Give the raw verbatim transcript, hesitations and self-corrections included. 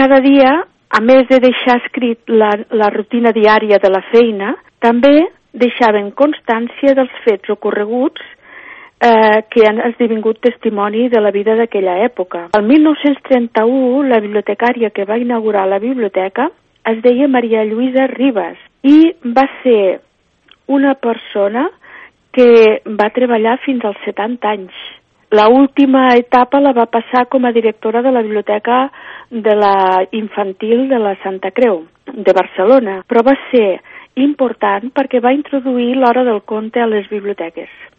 cada dia, a més de deixar escrit la, la rutina diària de la feina, també deixaven constància dels fets ocorreguts eh, que han esdevingut testimoni de la vida d'aquella època. El mil nou-cents trenta-u, la bibliotecària que va inaugurar la biblioteca es deia Maria Lluïsa Ribas i va ser una persona que va treballar fins als setanta anys. La última etapa la va passar com a directora de la Biblioteca de la Infantil de la Santa Creu, de Barcelona, però va ser important perquè va introduir l'hora del conte a les biblioteques.